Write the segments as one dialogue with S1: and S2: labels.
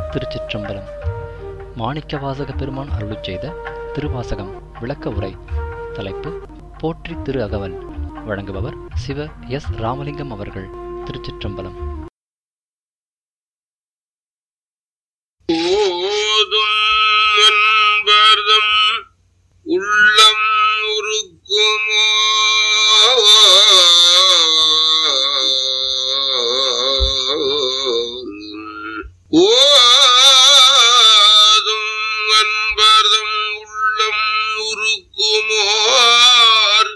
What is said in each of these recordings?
S1: திருச்சிற்றம்பலம். மாணிக்கவாசக பெருமான் அருளிச் செய்த திருவாசகம் விளக்க உரை. தலைப்பு போற்றி திரு அகவல். வழங்குபவர் சிவ எஸ் ராமலிங்கம் அவர்கள். திருச்சிற்றம்பலம்.
S2: உள்ளம் உருக்குமோ ஓதும் அன்பர்தம் உள்ளம் உருக்குமோர்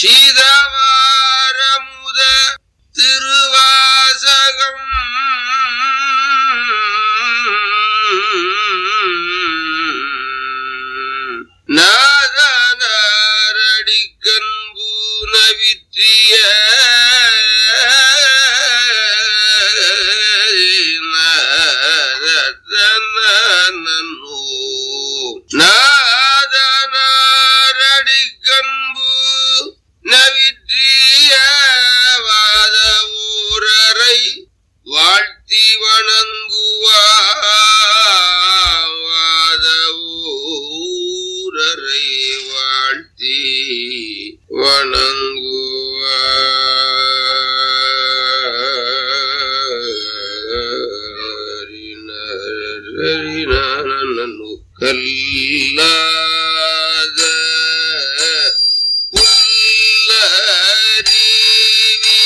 S2: சீதவாரமுத திருவாசகம் நாதனாரடிக்கன்பு நவிற்றிய நாதனாரடிக்கன்பு நவிற்றிய வாத ஊரரை வாழ்த்தி வணங்குவாத ஊரரை வாழ்த்தி கல்லாத புல்லறிவி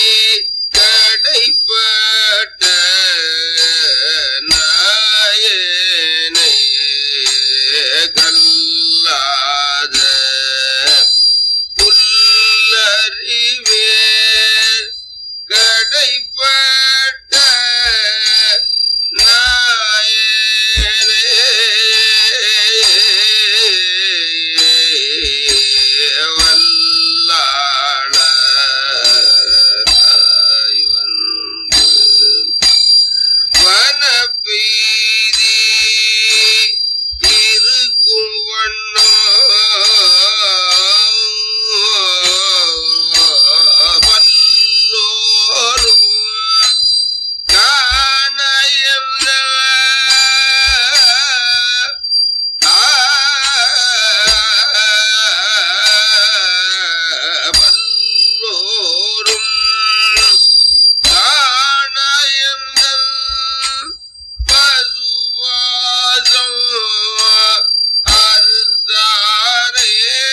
S2: கடைப்பட்ட நாயனே கல்லாத புல்லறிவே கடைப்பட்ட நாயனே வல்லாளாய் வந்து வனப்பெய்தி இருக்கும் வல்லோரும் காணயந்த வல்லோரும் காணயந்தன் பசுபாசம் அறுத்தாரே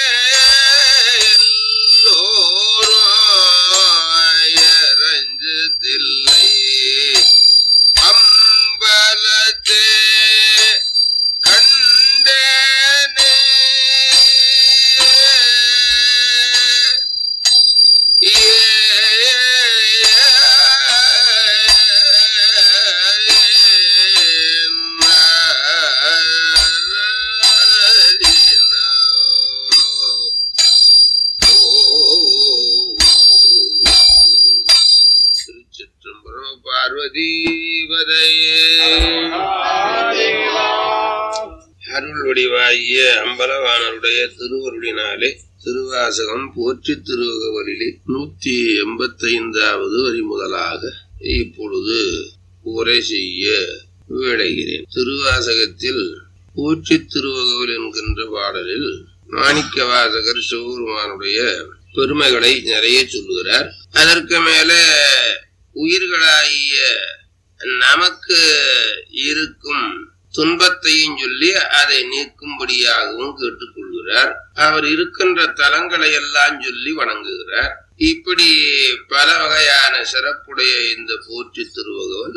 S2: எல்லோரும் எரஞ்சதில்லை அம்பலத்தே கண்டேனே திருச்சிற்றம்பலம். பார்வதீபதையே அருள் வடிவாகிய அம்பலவானருடைய திருவருளினாலே திருவாசகம் போற்றி திருவகவலிலே 185வது வரி முதலாக இப்பொழுது உரை செய்ய விளைகிறேன். திருவாசகத்தில் போற்றி திருவகவல் என்கின்ற பாடலில் மாணிக்க வாசகர் சிவபெருமானுடைய பெருமைகளை நிறைய சொல்லுகிறார். அதற்கு மேல உயிர்களாகிய நமக்கு இருக்கும் துன்பத்தையும் சொல்லி அதை நீக்கும்படியாகவும் கேட்டுக்கொள்கிறார். அவர் இருக்கின்ற தலங்களை எல்லாம் சொல்லி வணங்குகிறார். இப்படி பல வகையான சிறப்புடைய இந்த போற்றி திருவகவல்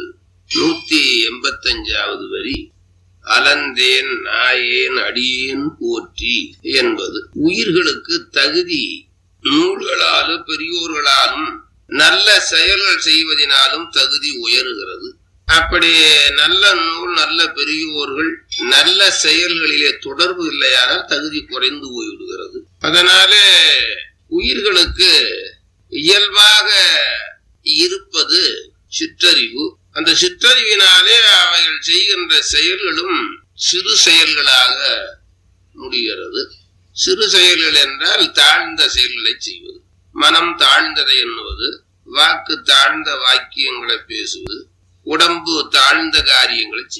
S2: 185வது வரி அலந்தேன் நாயேன் அடியேன் போற்றி என்பது உயிர்களுக்கு தகுதி நூல்களாலும் பெரியோர்களாலும் நல்ல செயல்கள் செய்வதனாலும் தகுதி உயருகிறது. அப்படி நல்ல நூல் நல்ல பெரியோர்கள் நல்ல செயல்களிலே தொடர்பு இல்லையானால் தகுதி குறைந்து போய்விடுகிறது. அதனாலே உயிர்களுக்கு இயல்பாக இருப்பது சிற்றறிவு. அந்த சிற்றறிவினாலே அவைகள் செய்கின்ற செயல்களும் சிறு செயல்களாக முடிகிறது. சிறு செயல்கள் என்றால் தாழ்ந்த செயல்களை செய்வது, மனம் தாழ்ந்ததை எண்ணுவது, வாக்கு தாழ்ந்த வாக்கியங்களை பேசுவது, உடம்பு தாழ்ந்த காரியங்களை செய்வது.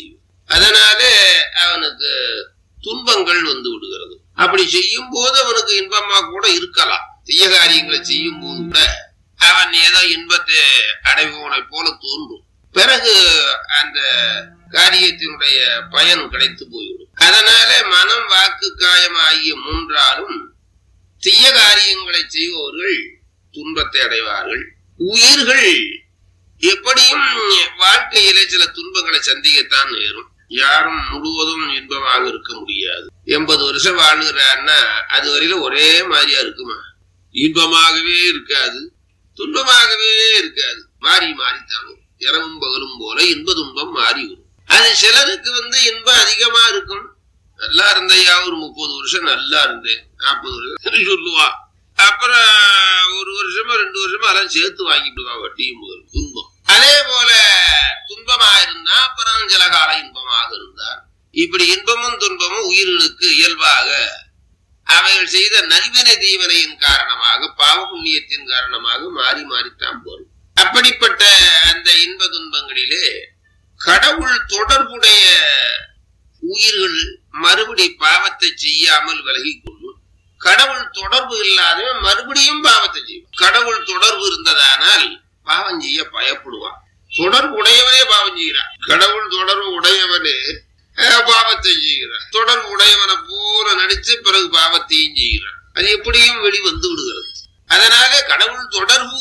S2: அதனாலே அவனுக்கு துன்பங்கள் வந்து விடுகிறது. அப்படி செய்யும் போது அவனுக்கு இன்பமா கூட இருக்கலாம். தீய காரியங்களை செய்யும் போது கூட அவன் ஏதோ இன்பத்தை அடைபவனை போல தோன்றும். பிறகு அந்த காரியத்தினுடைய பயன் கிடைத்து போய்விடும். அதனால மனம், வாக்கு, காயம் ஆகிய மூன்றாலும் தீய காரியங்களை செய்பவர்கள் துன்பத்தை அடைவார்கள். உயிர்கள் எப்படியும் வாழ்க்கையில சில துன்பங்களை சந்திக்கத்தான் நேரும். யாரும் முழுவதும் இன்பமாக இருக்க முடியாது. 80 வருஷம் வாழ்கிறான்னா அது வரையில ஒரே மாதிரியா இருக்குமா? இன்பமாகவே இருக்காது, துன்பமாகவே இருக்காது. மாறி மாறித்தான் இரவும் பகலும் போல இன்ப துன்பம் மாறி வரும். அது சிலருக்கு இன்பம் அதிகமா இருக்கும். நல்லா இருந்தையா ஒரு 30 வருஷம் நல்லா இருந்தேன், 40 வருஷம் சொல்லுவா. அப்புறம் 1 வருஷமா 2 வருஷமா அதெல்லாம் சேர்த்து வாங்கிட்டுவா வட்டியும் முதல் துன்பம். அதே போல துன்பமா இருந்தா அப்புறம் சில காலம் இன்பமாக இருந்தார். இப்படி இன்பமும் துன்பமும் உயிர்களுக்கு இயல்பாக அவைகள் செய்த நல்வினை தீவனையின் காரணமாக, பாவ புண்ணியத்தின் காரணமாக மாறி மாறித்தான் போகும். அப்படிப்பட்ட அந்த இன்ப துன்பங்களிலே கடவுள் தொடர்புடைய உயிர்கள் மறுபடி பாவத்தை செய்யாமல் விலகி கொள்ளும். கடவுள் தொடர்பு இல்லாதவன் மறுபடியும் பாவத்தை செய்யும். கடவுள் தொடர்பு இருந்ததானால் பாவம் செய்ய பயப்படுவான். தொடர்பு உடையவனே பாவம் செய்கிறான். கடவுள் தொடர்பு உடையவனே பாவத்தை செய்கிறான். தொடர்பு உடையவனை போல நடிச்சு பிறகு பாவத்தையும் செய்கிறான். அது எப்படியும் வெளிவந்து விடுகிறது. அதனால கடவுள் தொடர்பு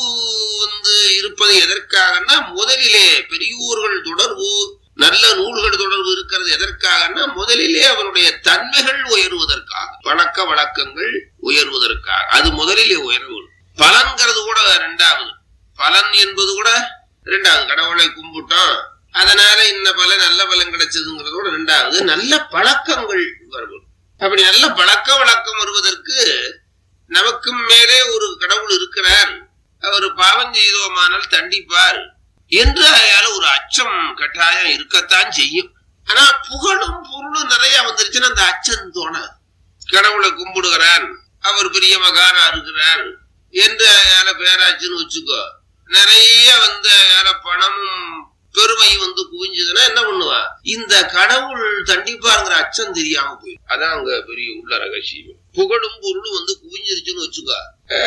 S2: இருப்பது எதற்காகனா, முதலிலே பெரியோர்கள் தொடர்பு, நல்ல நூல்கள் தொடர்பு இருக்கிறது எதற்காகனா, முதலிலே அவருடைய தன்மைகள் உயர்வதற்காக, பழக்க வழக்கங்கள் உயர்வதற்காக. அது முதலிலே உயர்வு. பலன்கிறது கூட இரண்டாவது. பலன் என்பது கூட இரண்டாவது. கடவுளை கும்பிட்டோம், அதனால இந்த பலன் நல்ல பலன் கிடைச்சதுங்கிறதோட இரண்டாவது நல்ல பழக்கங்கள் வரும். அப்படி நல்ல பழக்க வழக்கம் வருவதற்கு நமக்கும் மேலே ஒரு கடவுள் இருக்கிறார், அவர் பாவம் செய்தோமானால் தண்டிப்பார் என்று அயால ஒரு அச்சம் கட்டாயம் இருக்கத்தான் செய்யும். ஆனா புகழும் பொருளும் நிறைய வந்துருச்சுன்னா அந்த அச்சம் தோணாது. கடவுளை கும்பிடுகிறான், அவர் பெரிய மகானா இருக்கிறார் என்று அயால பேராச்சுன்னு வச்சுக்கோ, நிறைய அயால பணமும் பெருமையும் குவிஞ்சதுன்னா என்ன பண்ணுவா, இந்த கடவுள் தண்டிப்பாருங்கிற அச்சம் தெரியாம போயிடும். அதான் அங்க பெரிய உள்ள ரகசியம். புகழும் பொருளும் குவிஞ்சிருச்சுன்னு வச்சுக்கோ,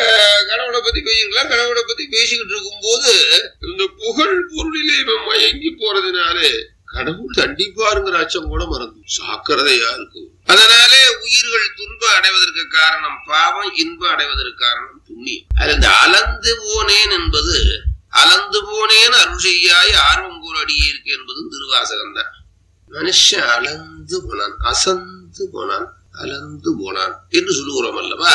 S2: கடவுளை பத்தி பேசிக்கலாம். கடவுளை பத்தி பேசிக்கிட்டு இருக்கும் போது இந்த புகழ் பொருளிலே இவன் மயங்கி போறதுனாலே கடவுள் தண்டிப்பாருங்கிற அச்சம் கூட மறந்து சாக்கிறதையா இருக்கும். அதனாலே உயிர்கள் துன்பம் அடைவதற்கு காரணம் பாவம், இன்பம் அடைவதற்கு காரணம் புண்ணியம். அது இந்த அலந்து போனேன் என்பது, அலந்து போனேன் அருள் செய்யாய் ஆர்வம் கூற அடியே இருக்கு என்பது திருவாசகம் தான். மனுஷன் அலந்து போனான், அசந்து போனான், அலந்து போனான் என்று சொல்லுகிறோம் அல்லவா?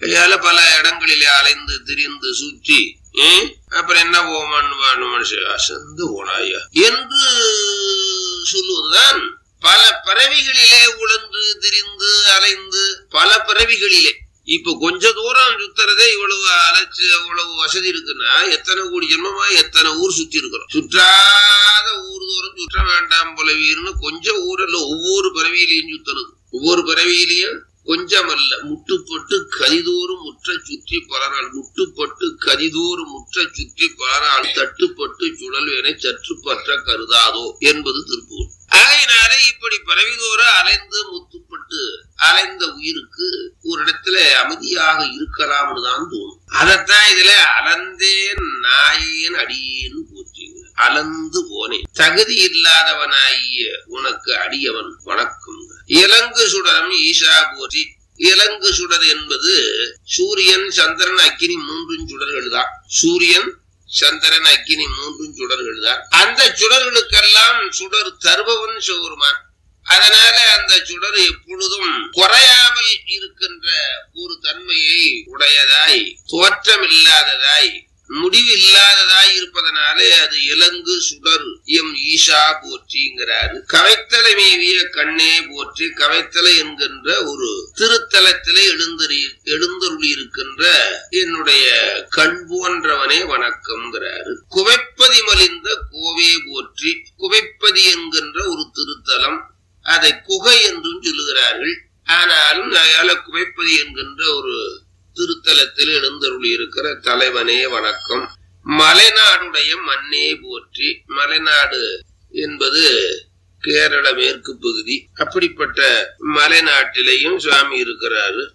S2: பல இடங்களிலே அலைந்து திரிந்து சுற்றி அப்புறம் என்ன போவான்னு மனுஷன் அசந்து போனாயா என்று சொல்லுவதுதான். பல பிறவிகளிலே உழன்று திரிந்து அலைந்து பல பிறவிகளிலே. இப்ப கொஞ்ச தூரம் சுத்துறதே இவ்வளவு அலைச்சு அவ்வளவு வசதி இருக்குன்னா எத்தனை கோடி ஜென்மமா எத்தனை ஊர் சுத்தி இருக்கிறோம். சுற்றாத ஊர் தோறும் சுற்ற வேண்டாம் போல வீர்னு கொஞ்சம் ஊரில் ஒவ்வொரு பிறவியிலையும் சுத்தணும். ஒவ்வொரு பிறவியிலையும் கொஞ்சம் அல்ல, முட்டுப்பட்டு கதிதோறும் முற்ற சுற்றி பல நாள், முட்டுப்பட்டு கதிதோறும் முற்ற சுற்றி பல நாள், தட்டுப்பட்டு சுழல்வேனை சற்று பற்ற கருதாதோ என்பது திருப்பூர். ஆகையினாலே இப்படி பரவிதோற அலைந்து முத்துப்பட்டு அலைந்த உயிருக்கு ஒரு இடத்துல அமைதியாக இருக்கலாம்னு தான் தோணும். அதத்தான் இதுல அலந்தேன் நாயேன் அடியேன்னு போற்றீங்க. அலந்து போனேன், தகுதி இல்லாதவனாகிய உனக்கு அடியவன் வணக்கம். இலங்கு சுடரம் ஈஷா போற்றி. இலங்கு சுடர் என்பது சூரியன், சந்திரன், அக்கினி 3 சுடர்கள் தான். சூரியன், சந்திரன், அக்கினி 3 சுடர்கள் தான். அந்த சுடர்களுக்கெல்லாம் சுடர் தருபவன் சிவபெருமான். அதனால அந்த சுடர் எப்பொழுதும் குறையாமல் இருக்கின்ற ஒரு தன்மையை உடையதாய், தோற்றமில்லாததாய், முடிவில்லாததாய் இருப்பதனாலே அது இலங்கு சுடர் எம் ஈஷா போற்றிங்கிறாரு. கவைத்தலை மேவிய கண்ணே போற்றி. கவைத்தலை என்கின்ற ஒரு திருத்தலத்திலே எழுந்தருளி இருக்கின்ற என்னுடைய கண் போன்றவனே வணக்கம்ங்கிறாரு. குவைப்பதி மலிந்த கோவே போற்றி. குவைப்பதி என்கின்ற ஒரு திருத்தலம், அதை குகை என்றும் சொல்லுகிறார்கள். ஆனாலும் குவைப்பதி என்கின்ற ஒரு திருத்தலத்தில் எழுந்தருளி இருக்கிற தலைவனே வணக்கம். மலைநாடுடைய மண்ணே போற்றி. மலைநாடு என்பது கேரள மேற்கு பகுதி. அப்படிப்பட்ட மலைநாட்டிலையும் சுவாமி இருக்கிறாரு.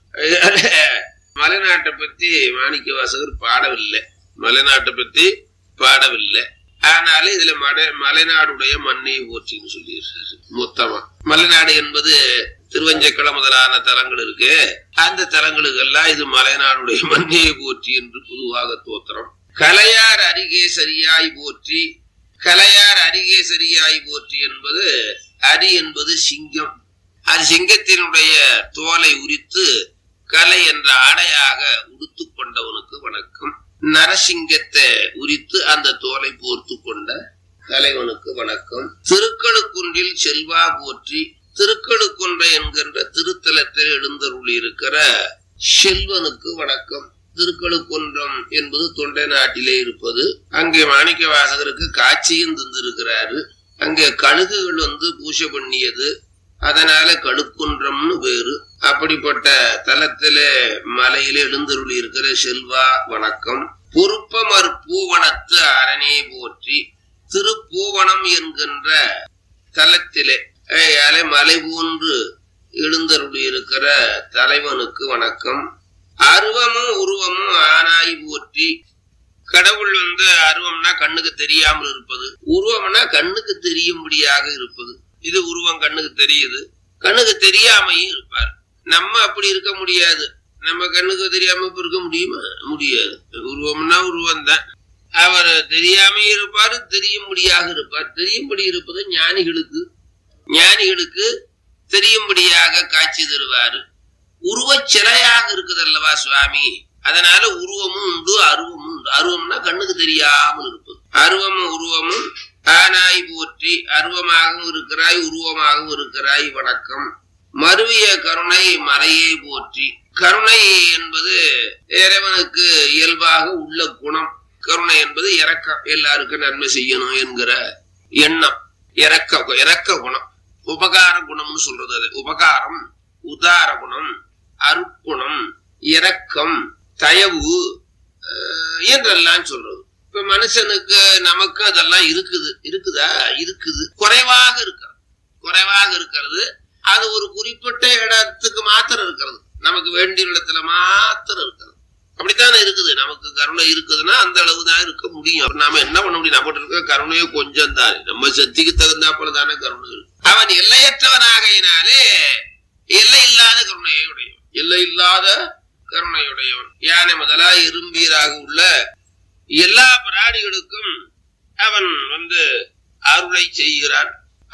S2: மலைநாட்டை பத்தி மாணிக்க வாசகர் பாடவில்லை. மலைநாட்டை பத்தி பாடவில்லை. ஆனாலும் இதுல மலைநாடுடைய மண்ணையை போற்றின்னு சொல்லிடுறாரு. மொத்தமா மலைநாடு என்பது திருவஞ்சக்கல முதலான தலங்கள் இருக்கு. அந்த தலங்களுக்கெல்லாம் இது மலைநாடுடைய மண்ணையை போற்றி என்று பொதுவாக தோத்திரம். கலையார் அருகே சரியாய் போற்றி. கலையார் அருகே சரியாய் போற்றி என்பது, அரி என்பது சிங்கம். அது சிங்கத்தினுடைய தோலை உரித்து கலை என்ற ஆடையாக உடுத்து கொண்டவனுக்கு வணக்கம். நரசிங்கத்தை உரித்து அந்த தோலை போர்த்து கொண்ட தலைவனுக்கு வணக்கம். திருக்கழுக்குன்றில் செல்வா போற்றி. திருக்கழுக்குன்ற என்கின்ற திருத்தலத்தில் எழுந்தருளி இருக்கிற செல்வனுக்கு வணக்கம். திருக்கழுக்குன்றம் என்பது தொண்டை நாட்டிலே இருப்பது. அங்கே மாணிக்க வாசகருக்கு காட்சியும் தந்திருக்கிறாரு. அங்கே கழுகுகள் பூஜை பண்ணியது, அதனால கழுக்குன்றம்னு பேரு. அப்படிப்பட்ட தலத்திலே மலையிலே எழுந்தருளி இருக்கிற செல்வா வணக்கம். பொறுப்பமர் பூவனத்து அரணே போற்றி. திருப்பூவனம் என்கின்ற தலத்திலே மலை போன்று எழுந்தருளி இருக்கிற தலைவனுக்கு வணக்கம். அருவமும் உருவமும் ஆனாய் போற்றி. கடவுள் அருவம்னா கண்ணுக்கு தெரியாமல் இருப்பது, உருவம்னா கண்ணுக்கு தெரியும்படியாக இருப்பது. இது உருவம் கண்ணுக்கு தெரியுது, கண்ணுக்கு தெரியாமையும் இருப்பார். நம்ம அப்படி இருக்க முடியாது. நம்ம கண்ணுக்கு தெரியாம இப்ப இருக்க முடியுமா? முடியாது. உருவம்னா உருவம் தான். அவர் தெரியாமையும் இருப்பாரு, தெரியும்படியாக இருப்பார். தெரியும்படி இருப்பது ஞானிகளுக்கு. ஞானிகளுக்கு தெரியும்படியாக காட்சி தருவாரு. உருவ சிலையாக இருக்குது அல்லவா சுவாமி. அதனால உருவமும் உண்டு, அருவமும் உண்டு. அருவம்னா கண்ணுக்கு தெரியாமல் இருப்பது. அருவமும் உருவமும் ஆனாய் போற்றி. அருவமாகவும் இருக்கிறாய், உருவமாகவும் இருக்கிறாய், வணக்கம். மருவிய கருணை மறையை போற்றி. கருணை என்பது இறைவனுக்கு இயல்பாக உள்ள குணம். கருணை என்பது இரக்கம், எல்லாருக்கும் நன்மை செய்யணும் என்கிற எண்ணம். இரக்க குணம், உபகார குணம்னு சொல்றது. அது உபகாரம், உதார குணம், அருட்குணம், இரக்கம், தயவு என்றெல்லாம் சொல்றது. இப்ப மனுஷனுக்கு நமக்கு அதெல்லாம் இருக்குதா? இருக்குது. குறைவாக இருக்கிறது. அது ஒரு குறிப்பிட்ட இடத்துக்கு மாத்திரம் இருக்கிறது. நமக்கு வேண்டிய இடத்துல மாத்திரம் இருக்கிறது. அப்படித்தானே இருக்குது. நமக்கு கருணை இருக்குதுன்னா அந்த அளவுதான் இருக்க முடியும். நாம என்ன பண்ண முடியும்? நம்ம இருக்க கருணையோ கொஞ்சம் தானே. நம்ம சக்திக்கு தகுந்தாப்புல தானே கருணை இருக்கு. அவன் எல்லையற்றவனாகையினாலே எல்லை இல்லாத கருணையை உடையவன். எல்லை இல்லாத கருணையுடையவன். யானை முதலா இரும்பீராக உள்ள எல்லா பிராணிகளுக்கும் அவன் அருளை செய்கிறான்.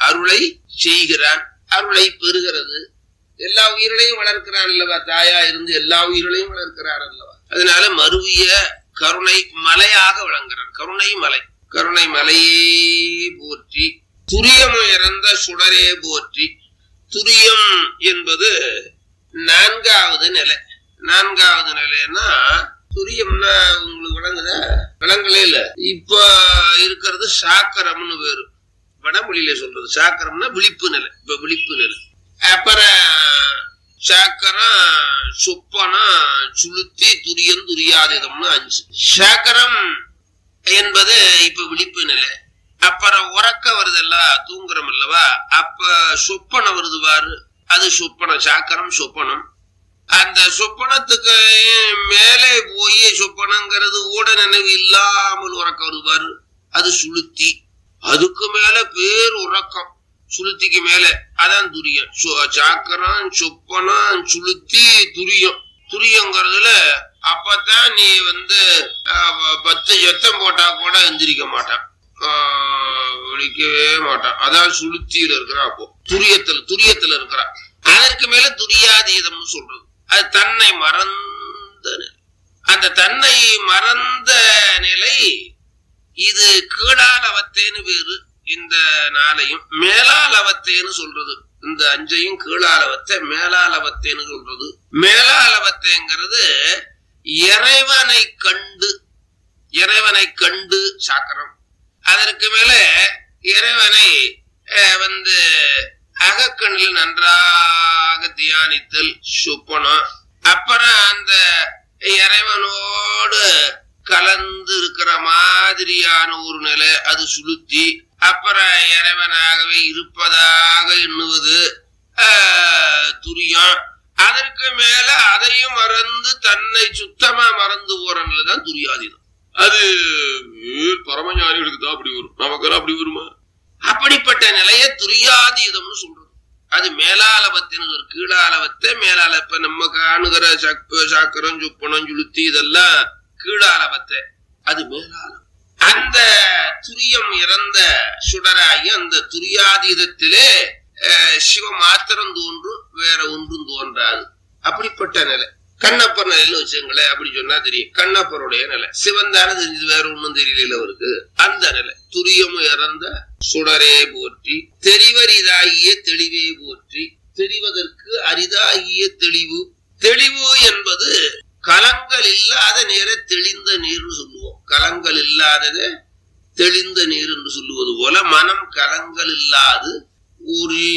S2: அருளை பெறுகிறது. எல்லா உயிர்களையும் வளர்க்கிறான் அல்லவா. தாயா இருந்து எல்லா உயிர்களையும் வளர்க்கிறார் அல்லவா. அதனால மருவிய கருணை மலையாக விளங்குறான். கருணை மலையே போற்றி. துரியம் இறந்த சுடரே போற்றி. துரியம் என்பது நான்காவது நிலை. நான்காவது நிலைன்னா துரியம்னா உங்களுக்கு விளங்குதா? விளங்கலே இல்ல. இப்ப இருக்கிறது சாக்கரம்னு பேரு. வடமொழியில சொல்றது சாக்கரம்னா விழிப்பு நிலை. இப்ப விழிப்பு நிலை. அப்புறம் சாக்கரம், சொப்பனம், சுளுத்தி, துரியம், துரியாதீதம்னு 5. சாக்கரம் என்பது இப்ப விழிப்பு நிலை. அப்புறம் உறக்க வருது அல்லவா, தூங்குறோம் அல்லவா. அப்ப சொப்பனம் வருது பாரு, அது சொப்பனம். சாக்கரம் சொப்பனம். அந்த சொப்பனத்துக்கு மேலே போய் சொப்பனங்கிறது ஓட நினைவு இல்லாமல் உறக்க வருவாரு, அது சுளுத்தி. அதுக்கு மேல பேர் உறக்கம், சுளுத்திக்கு மேல, அதான் துரியம். சாக்கரம், சொப்பனம், சுளுத்தி, துரியம். துரியங்கிறதுல அப்பதான் நீ 10 சத்தம் போட்டா கூட எந்திரிக்க மாட்டான், விழிக்கவே மாட்டான். அதான் சுளுத்தியில இருக்கிறான். அப்போ துரியத்துல இருக்கிறான். அதற்கு மேல துரியாதீதம்னு சொல்றது. அது தன்னை மறந்த நிலை. அந்த தன்னை மறந்த நிலை இது கீழாலவத்தேன்னு பேரு. இந்த நாளையும் மேலாலவத்தேன்னு சொல்றது. இந்த 5ஐயும் கீழாலவத்தை மேலாலவத்தேன்னு சொல்றது. மேலாலவத்தேங்கிறது இறைவனை கண்டு சாக்கரம். அதற்கு மேல இறைவனை அகக்கண்ணில் நன்றாக தியானித்தல் சொப்பனம். அப்புறம் அந்த இறைவனோடு கலந்து இருக்கிற மாதிரியான ஒரு நிலை, அது சுளுத்தி. அப்புறம் இறைவனாகவே இருப்பதாக எண்ணுவது துரியம். அதற்கு மேல அதையும் மறந்து தன்னை சுத்தமா மறந்து போறதுதான் துரியாதீதம். அது பரமஞானிகளுக்கு தான் அப்படி வரும், நமக்கெல்லாம் அப்படி வருமா? அப்படிப்பட்ட நிலைய துரியாதீதம்னு சொல்றது. அது மேலாளவத்தின் ஒரு கீழாளவத்தை மேலாள. இப்ப நம்ம காணுகிற சாக்கரம் சுப்பனம் சுளுத்தி இதெல்லாம் கீழாளவத்தை, அது மேலாளம். அந்த துரியம் இறந்த சுடராகி அந்த துரியாதீதத்திலே சிவ மாத்திரம் தோன்றும், வேற ஒன்றும் தோன்றாது. அப்படிப்பட்ட நிலை கண்ணப்பர் நிலையில வச்சுங்களேன். அப்படி சொன்னா தெரியும், கண்ணப்பருடைய நிலை. சிவன் தானே தெரிஞ்சது, வேற ஒன்றும் தெரியல அவருக்கு. அந்த நிலை துரியம் இறந்த சுடரே போற்றி, தெரிவரிதாகிய தெளிவே போற்றி. தெரிவதற்கு அரிதாகிய தெளிவு. தெளிவு என்பது கலங்கள் இல்லாத நேர தெளிந்த நீர்னு சொல்லுவோம். கலங்கள் இல்லாதது தெளிந்த நீர் என்று சொல்லுவது போல மனம் கலங்கள் இல்லாது ஒரே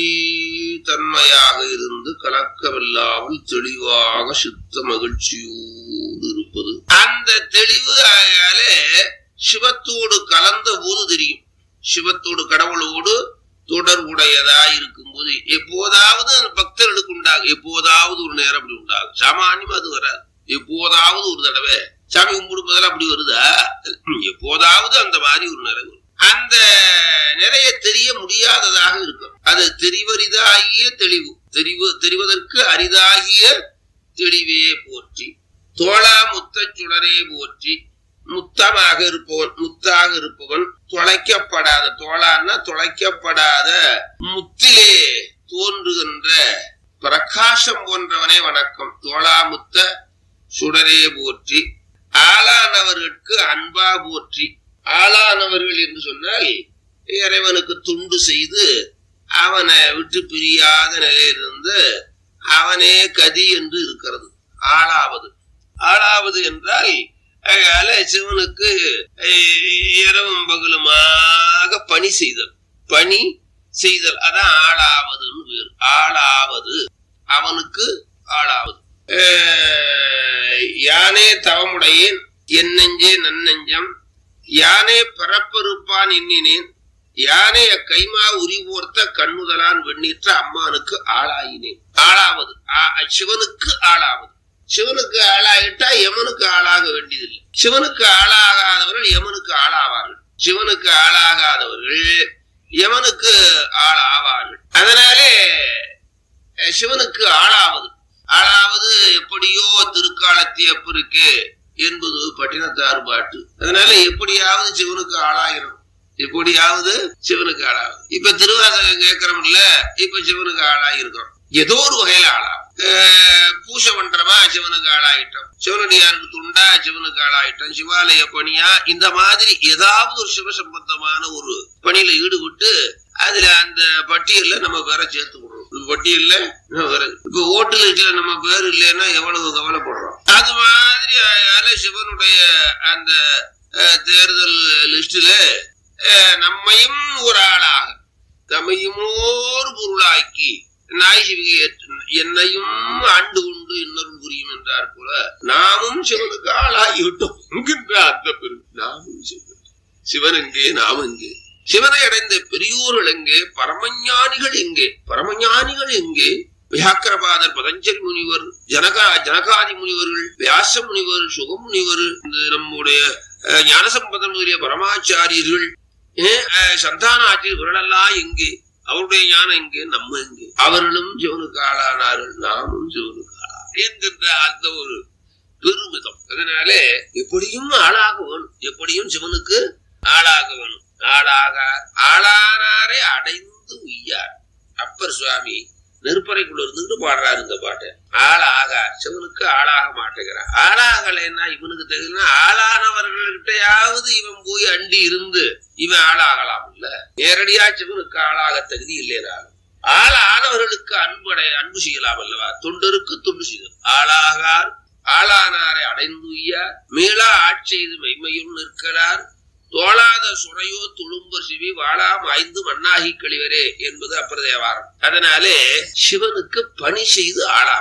S2: தன்மையாக இருந்து கலக்கமில்லாமல் தெளிவாக சுத்த மகிழ்ச்சியோடு இருப்பது. அந்த தெளிவு ஆயாலே சிவத்தோடு கலந்த போது தெரியும். சிவத்தோடு கடவுளோடு தொடர்புடையதா இருக்கும் போது எப்போதாவது அந்த பக்தர்களுக்கு உண்டாகும். எப்போதாவது ஒரு நேரம் அப்படி உண்டாகும். சாமானியம் அது வராது. எப்போதாவது ஒரு தடவை சாமி கும்பிடும்போதெல்லாம் அப்படி வருதா? எப்போதாவது அந்த மாதிரி ஒரு நிறைவு. அந்த நிறைய தெரிய முடியாததாக இருக்கும். அது தெரிவரிதாகிய தெளிவு. தெரிவதற்கு அரிதாகிய தெளிவே போற்றி. தோளா முத்த சுடரே போற்றி. முத்தமாக இருப்பவன், முத்தாக இருப்பவன், தொலைக்கப்படாத, தோளான்னா தொலைக்கப்படாத முத்திலே தோன்றுகின்ற பிரகாசம் போன்றவனே வணக்கம். தோளா முத்த சுடரே போற்றி. ஆளானவர்களுக்கு அன்பா போற்றி. ஆளானவர்கள் என்று சொன்னால் இறைவனுக்கு துண்டு செய்து அவனை விட்டு பிரியாத நிலையிலிருந்து அவனே கதி என்று இருக்கிறது. ஆளாவது. ஆளாவது என்றால் சிவனுக்கு இரவும் பகலுமாக பணி செய்தல். பணி செய்தல் அதான் ஆளாவதுன்னு பேரு. ஆளாவது அவனுக்கு ஆளாவது. யானே தவமுடையேன் என் நெஞ்சே நன்னெஞ்சம், யானே பரப்பருப்பான் எண்ணினேன், யானே கைமா உரிவோர்த்த கண்ணுதலான் வெண்ணீற்ற அம்மானுக்கு ஆளாயினேன். ஆளாவது சிவனுக்கு ஆளாவது. சிவனுக்கு ஆளாயிட்டா யமனுக்கு ஆளாக வேண்டியதில்லை. சிவனுக்கு ஆளாகாதவர்கள் யமனுக்கு ஆளாவார்கள். சிவனுக்கு ஆளாகாதவர்கள் யமனுக்கு ஆளாவார்கள். அதனாலே சிவனுக்கு ஆளாவது. ஆளாவது எப்படியோ திருக்காலத்தி அப்பருக்கு என்பது பட்டினத்தார் பாட்டு. அதனால எப்படியாவது சிவனுக்கு ஆளாகிறோம். எப்படியாவது சிவனுக்கு ஆளாகும். இப்ப திருவாசகம் கேட்கிறோம்ல, இப்ப சிவனுக்கு ஆளாகிருக்கிறோம். ஏதோ ஒரு வகையில ஆளாகும். பூசை பண்றமா சிவனுக்கு ஆளாயிட்டோம், சிவனடியாருக்கு துண்டா சிவனுக்கு ஆளாயிட்டோம், சிவாலய பணியா இந்த மாதிரி ஏதாவது ஒரு சிவ சம்பந்தமான ஒரு பணியில ஈடுபட்டு அதுல அந்த பட்டியல்ல நம்ம பேரை சேர்த்து விடுறோம். பட்டியல்ல இப்ப ஓட்டு லிஸ்ட்ல நம்ம பேர் இல்லைன்னா எவ்வளவு கவலைப்படுறோம். அது மாதிரி சிவனுடைய அந்த தேர்தல் லிஸ்ட்ல நம்மையும் ஒரு ஆளாக, நம்மையும் ஒரு பொருளாக்கி நாய் சிவிகை என்னையும் ஆண்டு கொண்டு இன்னொரு புரியும் என்றார் போல நாமும் சிவனுக்கு ஆளாகிவிட்டோம் என்கின்ற அந்த பெரும். நாமும் சிவன் எங்கே, நாம் எங்கே? சிவனை அடைந்த பெரியோர்கள் எங்கே? பரமஞானிகள் எங்கே? பரமஞானிகள் எங்கே? வியாக்கிரபாதர், பதஞ்சலி முனிவர், ஜனகாதி முனிவர்கள், வியாச முனிவர், சுக முனிவர், நம்முடைய ஞானசம்பந்தன் முதலிய பரமாச்சாரியர்கள், சந்தான ஆச்சாரியர்கள் எல்லாம் எங்கே? அவருடைய ஞானம் எங்கே? நம்ம எங்கே? அவர்களும் சிவனுக்கு ஆளானார்கள், நாமும் சிவனுக்கு ஆளான என்கின்ற அந்த ஒரு பெருமிதம். அதனாலே எப்படியும் ஆளாக வேணும், எப்படியும் சிவனுக்கு ஆளாக வேணும். ஆளானாரை அடைந்து உய்யார். அப்பர் சுவாமி நெருப்பறைக்குள்ள இருந்துட்டு பாடுறாரு இந்த பாட்டை. ஆளாகார், சிவனுக்கு ஆளாக மாட்டேங்கிறார். ஆளாகலைன்னா இவனுக்கு தெரியல, ஆளானவர்கள்கிட்டையாவது இவன் போய் அண்டி இருந்து இவன் ஆளாகலாம். இல்ல நேரடியா சிவனுக்கு ஆளாக தகுதி இல்லைனாலும் ஆளானவர்களுக்கு அன்பு செய்யலாம் அல்லவா? தொண்டருக்கு தொண்டு செய்தல். ஆளாகார், ஆளானாரை அடைந்து உய்யார், மீளா ஆட்செய்து மெய்மையும் நிற்கிறார், தோளாத சுரையோ துளும்பர் சிவி வாழாம் 5 மண்ணாகி கழிவரே என்பது அப்பர் தேவாரம். அதனாலே சிவனுக்கு பணி செய்து ஆளாகும்.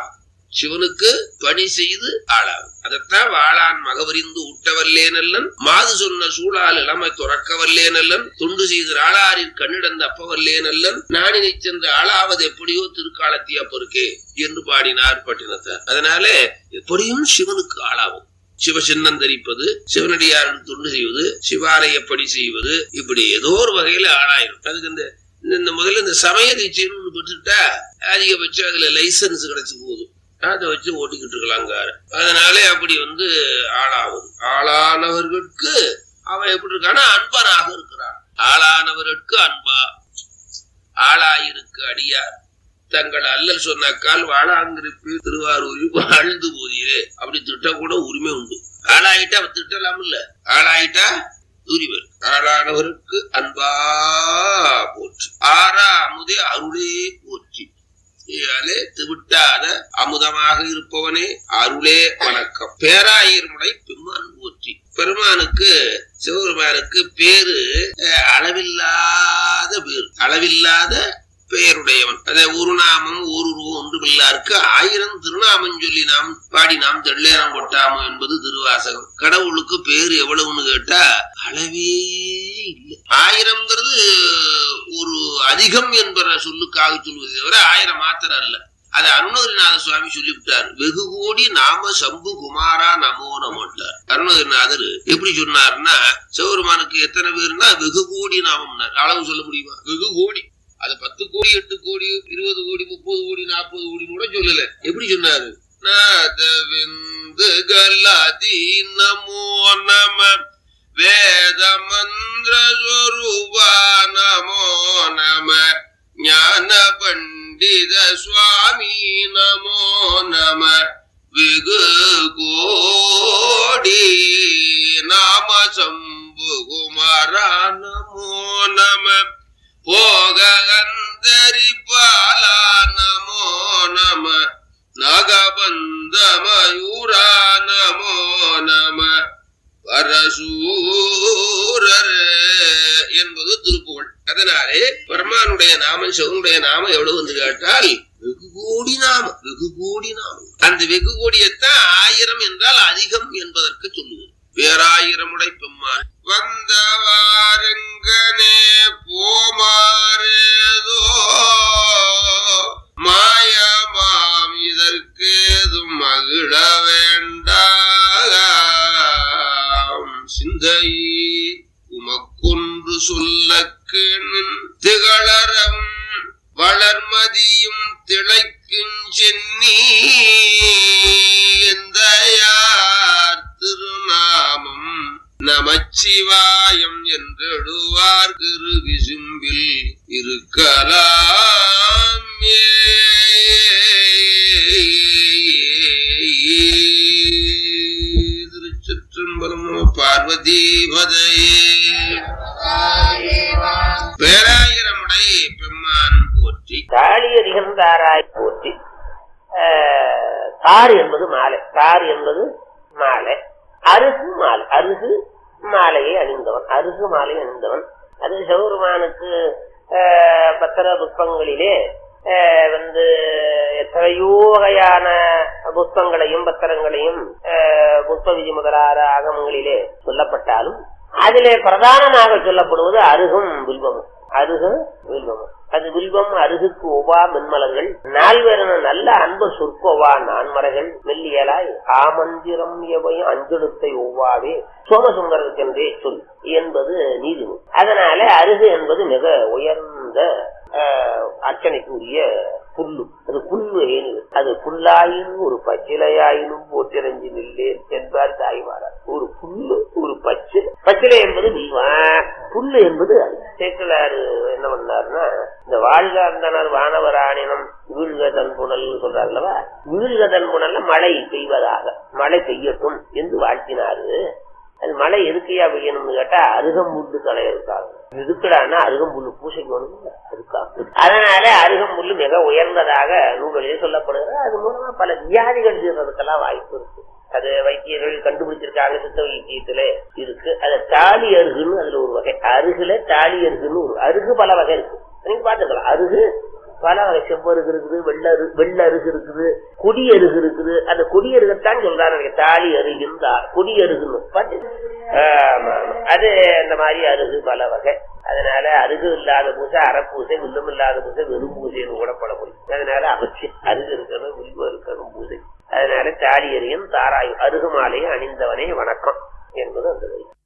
S2: சிவனுக்கு பணி செய்து ஆளாகும். அதத்தான் வாழான் மகவரிந்து ஊட்டவல்லே நல்லன், மாது சொன்ன சூழால் இளமை துறக்கவல்லே நல்லன், தொண்டு செய்து ஆளாரில் கண்ணிடந்த அப்பவல்லே நல்லன், நானினை சென்ற ஆளாவது எப்படியோ திருக்காலத்தி அப்பருக்கே என்று பாடினார் பட்டினத்தார். அதனாலே எப்படியும் சிவனுக்கு ஆளாகும். சிவ சின்னம் தரிப்பது, சிவனடியாரின் தொண்டு செய்வது, சிவாலய பணி செய்வது, இப்படி ஏதோ ஒரு வகையில ஆளாயிரும். அதுக்கு இந்த முதல்ல இந்த சமய தீட்சைன்னு பெற்றுட்டா அதிகபட்சம் அதுல லைசன்ஸ் கிடைச்சு போகுது, அதை வச்சு ஓட்டிக்கிட்டு இருக்கலாங்க. அதனாலே அப்படி ஆளாவது. ஆளானவர்களுக்கு அவன் எப்படி இருக்கானா அன்பனாக இருக்கிறான். ஆளானவர்களுக்கு அன்பா, ஆளாயிருக்கு அடியார் தங்கள் அல்லல் சொன்னாக்கால் வாழாங்கிருப்பு திருவாரூரில் வாழ்ந்து போதீரே அப்படி திட்ட கூட உரிமை உண்டு. ஆளாயிட்டா அவன் திட்டலாம் இல்ல, ஆளாயிட்டா உரிமை. ஆளானவருக்கு அன்பா போற்றி, ஆறா அமுதே அருளே போற்றி, திவிட்டாத அமுதமாக இருப்பவனே அருளே வணக்கம். பேராயிரமுடை பெம்மான் போற்றி. பெருமானுக்கு சிவபெருமானுக்கு பேரு அளவில்லாத பேரு, அளவில்லாத பெயருடையவன். அத ஒரு நாமம் ஒரு உருவம் ஒன்றுமில்லாருக்கு 1000 திருநாமம் சொல்லி நாம் பாடி நாம் தெள்ளேரம் கொட்டாமோ என்பது திருவாசகம். கடவுளுக்கு பேரு எவ்வளவுன்னு கேட்டா அளவே இல்லை. 1000ங்கிறது ஒரு அதிகம் என்பற சொல்லுக்காக சொல்வதை தவிர 1000 மாத்திரம் அல்ல. அது அருணகிரிநாத சுவாமி சொல்லிவிட்டார். வெகு கோடி நாம சம்பு குமாரா நமோ நமோட்டார். அருணகிரிநாதர் எப்படி சொன்னார்னா, சிவபெருமானுக்கு எத்தனை பேருன்னா வெகு கோடி நாமம். அளவு சொல்ல முடியுமா? வெகு கோடி. அது 10 கோடி 8 கோடி 20 கோடி 30 கோடி 40 கோடி கூட சொல்லல. எப்படி சொன்னாரு? நமோ நம வேத மந்திர சொரூபா நமோ நம ஞான பண்டித சுவாமி நமோ நம வெகு கோடி நாம சம்பு குமாரா நமோ நம போகந்தரிபாலா நமோ நம நாகபந்த மயூரா நமோ நம பரசூரர் என்பது திருப்புகழ். அதனாலே பெருமானுடைய நாமம் சிவனுடைய நாமம் எவ்வளவு என்று கேட்டால் வெகு கோடி நாமம், வெகு கோடி நாமம். அந்த வெகு கோடியத்தான் 1000 என்றால் அதிகம் என்பதற்கு சொல்லுவது. பேராயிரமுடை பெம்மான் வந்தவாருங்கனே போமாறேதோ மாயமாம் இதற்கேதும் மகிழ வேண்டாம் சிந்தை உமக்கொன்று சொல்லக்கு திகழறம் வளர்மதியும் திளைக்கும் சென்னி எந்த யார் திருநாமம் நமச்சிவாயம் என்றெடுவார் திரு விசும்பில் இருக்கலாம். திருச்சிற்றம்பலம். பார்வதி பதையே. பேராயிரமுடை பெம்மான் போற்றி.
S3: தாளியறிகந்தாராய் போற்றி. தார் என்பது மாலை, தார் என்பது மாலை. அருகு மாலை, அருகு மாலையை அணிந்தவன், அருகு மாலை அணிந்தவன். அது சிவபெருமானுக்கு பத்திர புஷ்பங்களிலே எத்தனையோ வகையான புஷ்பங்களையும் பத்திரங்களையும் புஷ்ப விதி முதலான ஆகமங்களிலே சொல்லப்பட்டாலும் அதிலே பிரதானமாக சொல்லப்படுவது அருகும் வில்வமும். அருகும் வில்வமும். அது வில்வம் அருகுக்கு ஒவ்வா மென்மலர்கள், நால்வரன நல்ல அன்பு சொற்கொவா நான்மறைகள் மெல்லியலாய் ஆமந்திரம் எவையும் அஞ்செழுத்தை ஒவ்வாவே சோமசுந்தரத்தின்றே சொல் என்பது நீதிமு. அதனால அருகு என்பது மிக உயர்ந்த அர்ச்சனைக்கு உரிய புல்லு. அது புல்லு ஏனு, அது புல்லாயினும் ஒரு பச்சிலையாயினும் போற்றிரஞ்சி நில்லேன் என்பார் தாய்மாரார். ஒரு புல்லு ஒரு பச்சிலை என்பது புல்லு என்பது சேக்கலாறு என்ன பண்ணாருன்னா, இந்த வாழ்க அந்தனர் வானவராணினம் வீழ்க தன்புணல் சொல்றாருல்லவா, வீழ்க தன்புணல்ல மழை பெய்வதாக, மழை பெய்யட்டும் என்று வாழ்த்தினாரு. அது மழை எதுக்கையா பெய்யணும்னு கேட்டா அருகம்புல்லு தலையிருக்காங்க. எதுக்கடான்னா அருகம்புல்லு பூசைக்கு வேணும் அதுக்காக. அதனால அருகம்புல்லு மிக உயர்ந்ததாக நூல்களிலே சொல்லப்படுகிறது. அது மூலமா பல வியாதிகள் தீர்றதுக்கெல்லாம் வாய்ப்பு இருக்கு. அது வைத்தியர்கள் கண்டுபிடிச்சிருக்காங்க, சித்த வைத்தியத்துல இருக்கு. அது தாலி அருகுன்னு அதுல ஒரு வகை, அருகுல தாலி அருகுன்னு ஒரு அருகு பல வகை இருக்கு. நீங்க பாத்துக்கலாம். அருகு பல வகை செவ்வருகு இருக்குது, வெள்ள அருகு இருக்குது, கொடி அருகு இருக்குது. அந்த கொடி அருகத்தான் சொல்றாரு தாலி அருகின் கொடி அருகுன்னு பாட்டு. அது இந்த மாதிரி அருகு பல வகை. அதனால அருகு இல்லாத பூசை அறப்பூசை, வில்லும் இல்லாத பூசை வெறும் பூசைன்னு கூட பட முடியும். அதனால அவசியம் அருகு இருக்கணும், வில்வம் இருக்கணும் பூசை. அதனால தாலி அருகின் தாராய் அருகு மாலையை அணிந்தவனே வணக்கம் என்பது அந்த